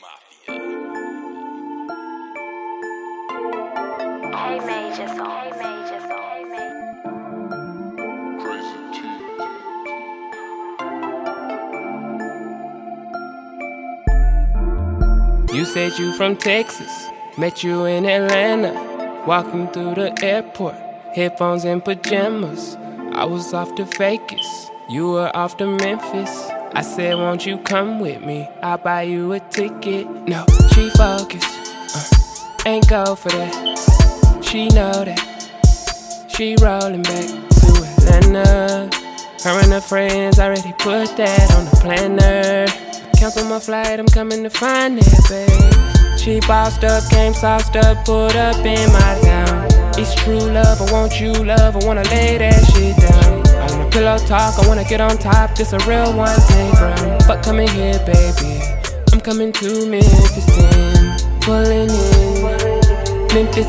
Hey Major Song. Hey Major Song. You said you from Texas, met you in Atlanta. Walking through the airport, headphones and pajamas. I was off to Vegas, you were off to Memphis. I said, won't you come with me? I'll buy you a ticket. No, she focused, ain't go for that. She know that, she rolling back to Atlanta. Her and her friends already put that on the planner. Cancel my flight, I'm coming to find it, babe. She bossed up, came sauced up, pulled up in my town. It's true love, I want you love, I wanna lay that shit down. I wanna pillow talk, I wanna get on top, this a real one playground. Fuck coming here, baby, I'm coming to Memphis 10. Pulling in, Memphis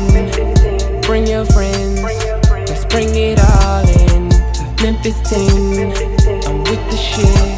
10. Bring your friends, let's bring it all in. To Memphis 10, I'm with the shit.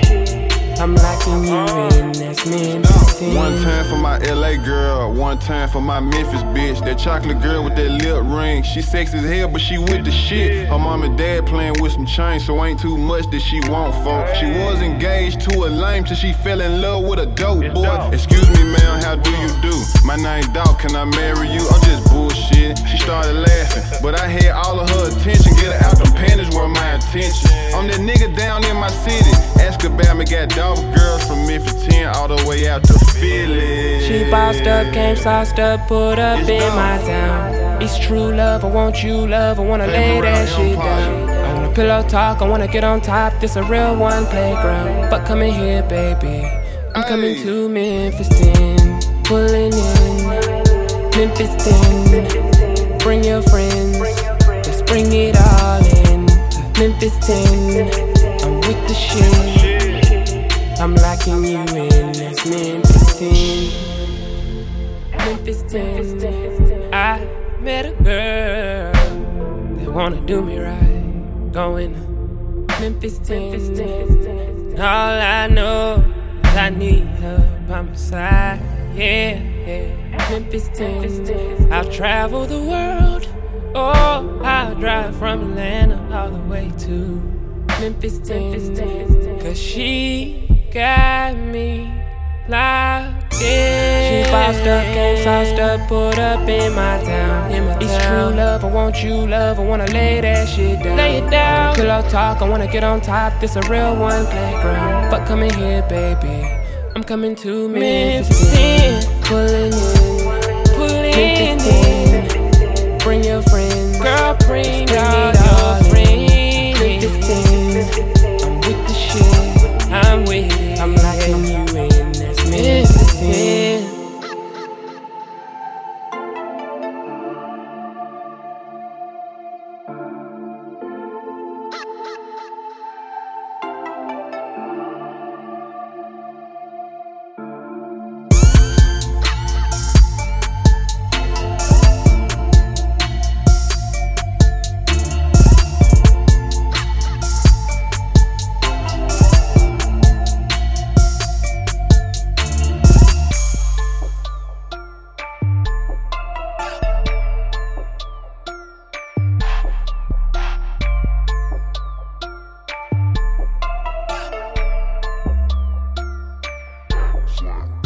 I'm locking you in, that's Memphis 10. One time for my LA girl, one time for my Memphis bitch. That chocolate girl with that lip ring, she sexy as hell, but she with the shit. Her mom and dad playing with some chains, so ain't too much that she want for. She was engaged to a lame till she fell in love with a dope boy. Excuse me, ma'am, how do you do? My name Dog, can I marry you? I'm just bullshit. She started laughing, but I had all of her attention. Get her out them panties were my intention. I'm that nigga down in my city. Ask about me, got dog girls from Memphis 10 all the way out to Philly. She bossed up, came sauced up, pulled up in my town. It's true love, I want you love, I wanna lay that shit down. I wanna pillow talk, I wanna get on top, this a real one playground. Fuck coming here, baby, I'm coming to Memphis 10. Pulling in, Memphis 10. Bring your friends, let's bring it all in. To Memphis 10, I'm with the shit. I'm locking you in, that's Memphis 10. Memphis 10. I met a girl that wanna do me right. Going to Memphis 10. All I know is I need her by my side. Yeah, yeah. Memphis 10. I'll travel the world. Oh, I'll drive from Atlanta all the way to Memphis 10. Cause she got me locked in. She bossed up, came sauced up, pulled up in my town. It's true love, I want you love, I wanna lay that shit down. Lay it down. Pillow talk, I wanna get on top, this a real one playground. Fuck coming here, baby, I'm coming to Memphis 10. Pulling in, Memphis 10. Bring your friends, girl, bring all your friends. Memphis 10, I'm with the shit, I'm with it. I'm locking you in, that's Memphis 10. Flat.